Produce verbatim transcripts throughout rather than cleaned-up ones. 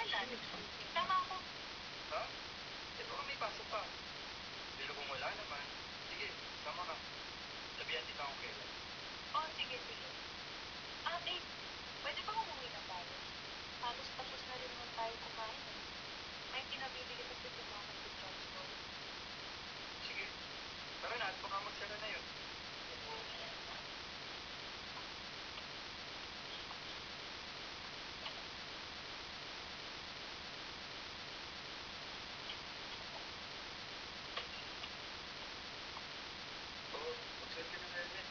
Kailan? Tama ako. Ha? Eh baka may pasok pa. Pero kung wala naman, sige, sama ka. Sabihan kita kung kailan. Oh, sige, sige. Ah, babe, pwede bang umuwi na tayo? Halos tapos na rin naman tayo kumain eh. May pinabibili kasi sa mama sa drugstore. Sige, tara na at baka magsara na yun. Oo, magsuot ka ng helmet.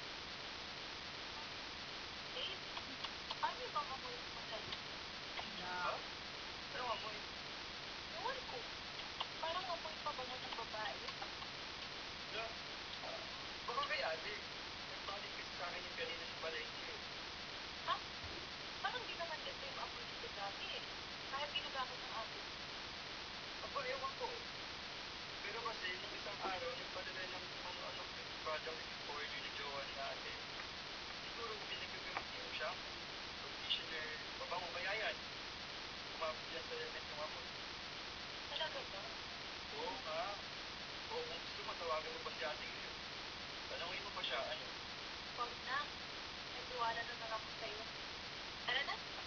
Babe, ano yung bang amoy mo sa'yo? Ha? Anong amoy? Ewan ko. Parang amoy pa bango ng babae. Wala. Baka kay ate. Nagpalit kasi sa akin yung kanina sa palengke. Ha? Parang di naman ganito yung amoy dito dati eh. Kahit ginagamit ng ate mo. Aba, ewan ko. Pero kasi, nung isang araw, nagpadala ng kung ano-ano products yung order ni jowa ni ate. Siguro pinagagamit niya yung shampoo, conditioner, pabango, kaya yan. Umabot yan sa helmet yung amoy. Talaga ba? Oo nga. Oo, kung gusto mo, tawagan mo pa si ate ngayon. Tanungin mo pa siya, ano? Huwag na. May tiwala na lang ako sa'yo. Tara na.